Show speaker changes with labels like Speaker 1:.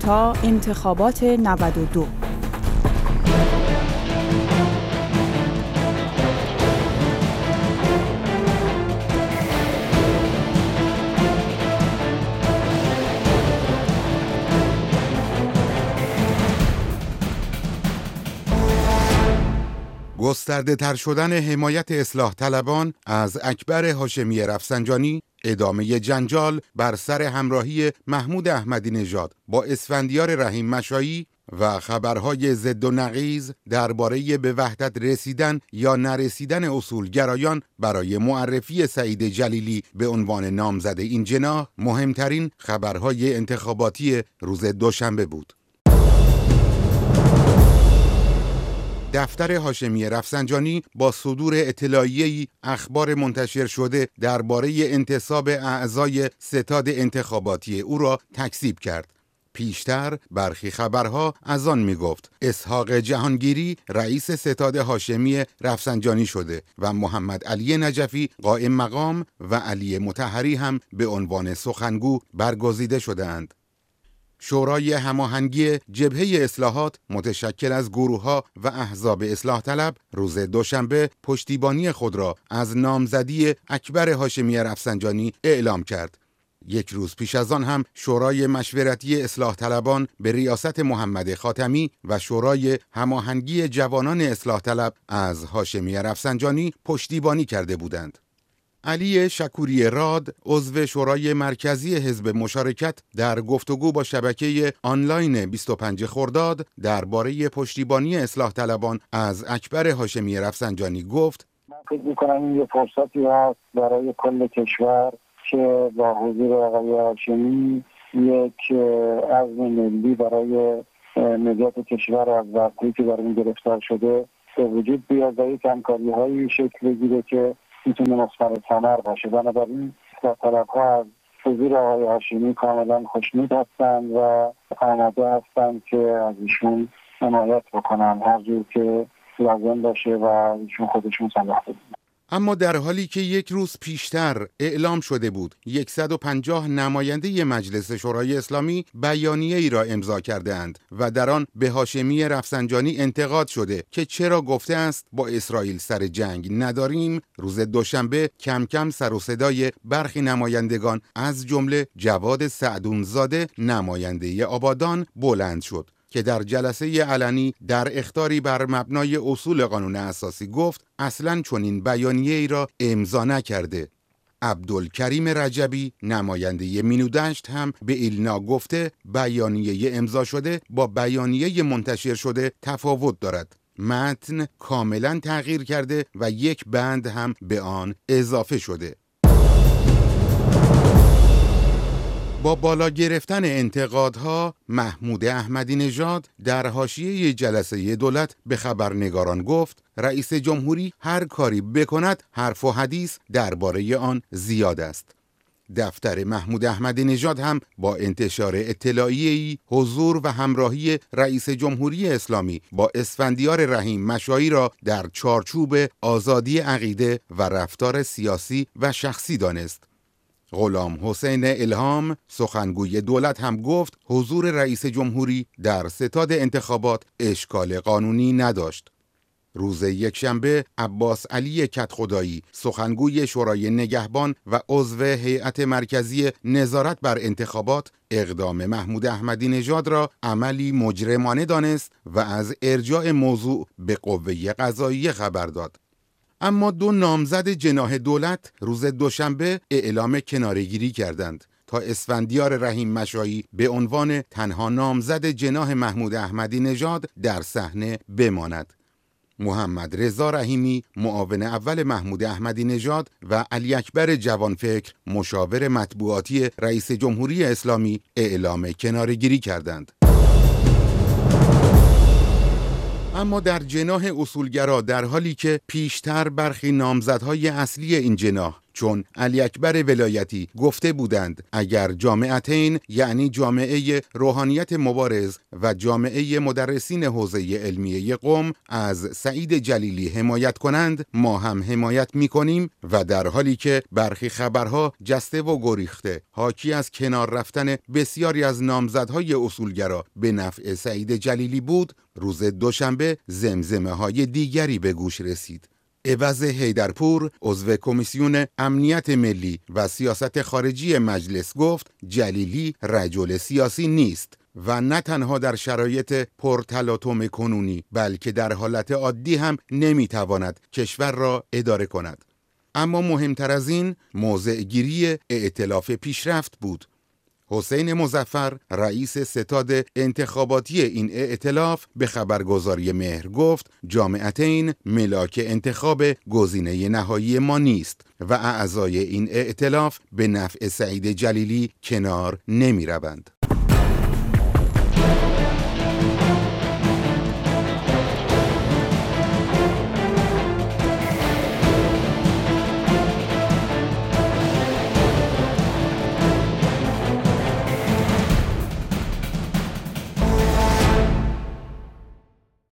Speaker 1: تا انتخابات 92.
Speaker 2: گسترده تر شدن حمایت اصلاح طلبان از اکبر هاشمی رفسنجانی، ادامه جنجال بر سر همراهی محمود احمدی نژاد با اسفندیار رحیم مشایی و خبرهای ضد و نقیض درباره به وحدت رسیدن یا نرسیدن اصولگرایان برای معرفی سعید جلیلی به عنوان نامزد این جناح مهمترین خبرهای انتخاباتی روز دوشنبه بود. دفتر هاشمی رفسنجانی با صدور اطلاعیه‌ای اخبار منتشر شده درباره انتصاب اعضای ستاد انتخاباتی او را تکذیب کرد. پیشتر برخی خبرها از آن می‌گفت اسحاق جهانگیری رئیس ستاد هاشمی رفسنجانی شده و محمد علی نجفی قائم مقام و علی مطهری هم به عنوان سخنگو برگزیده شده‌اند. شورای هماهنگی جبهه اصلاحات متشکل از گروه‌ها و احزاب اصلاح طلب روز دوشنبه پشتیبانی خود را از نامزدی اکبر هاشمی رفسنجانی اعلام کرد. یک روز پیش از آن هم شورای مشورتی اصلاح طلبان به ریاست محمد خاتمی و شورای هماهنگی جوانان اصلاح طلب از هاشمی رفسنجانی پشتیبانی کرده بودند. علی شکوری راد عضو شورای مرکزی حزب مشارکت در گفتگو با شبکه آنلاین 25 خرداد درباره پشتیبانی اصلاح طلبان از اکبر هاشمی رفسنجانی گفت:
Speaker 3: من فکر می‌کنم این یه فرصتی هست برای کل کشور که با حضور آقای هاشمی یک عزم ملی برای نجات کشور از ورطه‌ای که در این گرفتار شده به وجود بیاد و یک همکاری‌هایی شکل بگیره که میتونه مثمر ثمر باشه. بنابراین اصلاح طلب‌ها از حضور آقای هاشمی کاملا خوشنود هستند و آماده هستند که از ایشون حمایت بکنن هر جور که لازم باشه و ایشون خودشون صلاح بدونن.
Speaker 2: اما در حالی که یک روز پیشتر اعلام شده بود 150 نماینده مجلس شورای اسلامی بیانیه‌ای را امضا کرده‌اند و در آن به هاشمی رفسنجانی انتقاد شده که چرا گفته است با اسرائیل سر جنگ نداریم، روز دوشنبه کم کم سر و صدای برخی نمایندگان از جمله جواد سعدونزاده نماینده آبادان بلند شد که در جلسه علنی در اخطاری بر مبنای اصول قانون اساسی گفت اصلاً چنین بیانیه‌ای را امضا نکرده. عبدالکریم رجبی نماینده مینودشت هم به ایلنا گفته بیانیه امضا شده با بیانیه منتشر شده تفاوت دارد. متن کاملاً تغییر کرده و یک بند هم به آن اضافه شده. با بالا گرفتن انتقادها، محمود احمدی نژاد در حاشیه جلسه دولت به خبرنگاران گفت رئیس جمهوری هر کاری بکند حرف و حدیث درباره آن زیاد است. دفتر محمود احمدی نژاد هم با انتشار اطلاعیه‌ای حضور و همراهی رئیس جمهوری اسلامی با اسفندیار رحیم مشایی را در چارچوب آزادی عقیده و رفتار سیاسی و شخصی دانست. غلام حسین الهام سخنگوی دولت هم گفت حضور رئیس جمهوری در ستاد انتخابات اشکال قانونی نداشت. روز یکشنبه عباس علی کدخدایی سخنگوی شورای نگهبان و عضو هیئت مرکزی نظارت بر انتخابات اقدام محمود احمدی نژاد را عملی مجرمانه دانست و از ارجاع موضوع به قوه قضاییه خبر داد. اما دو نامزد جناح دولت روز دوشنبه اعلام کناره‌گیری کردند تا اسفندیار رحیم مشایی به عنوان تنها نامزد جناح محمود احمدی نژاد در صحنه بماند. محمد رضا رحیمی معاون اول محمود احمدی نژاد و علی اکبر جوانفکر مشاور مطبوعاتی رئیس جمهوری اسلامی اعلام کناره‌گیری کردند. اما در جناح اصولگرا در حالی که پیشتر برخی نامزدهای اصلی این جناح چون علی اکبر ولایتی گفته بودند اگر جامعتین یعنی جامعه روحانیت مبارز و جامعه مدرسین حوزه علمیه قم از سعید جلیلی حمایت کنند ما هم حمایت می‌کنیم و در حالی که برخی خبرها جسته و گریخته حاکی از کنار رفتن بسیاری از نامزدهای اصولگرا به نفع سعید جلیلی بود، روز دوشنبه زمزمه‌های دیگری به گوش رسید. عوض حیدرپور عضو کمیسیون امنیت ملی و سیاست خارجی مجلس گفت جلیلی رجل سیاسی نیست و نه تنها در شرایط پرتلاطم کنونی بلکه در حالت عادی هم نمیتواند کشور را اداره کند. اما مهمتر از این موضع گیری ائتلاف پیشرفت بود. حسین مظفر رئیس ستاد انتخاباتی این ائتلاف به خبرگزاری مهر گفت جامعتین ملاک انتخاب گزینه نهایی ما نیست و اعضای این ائتلاف به نفع سعید جلیلی کنار نمی روند.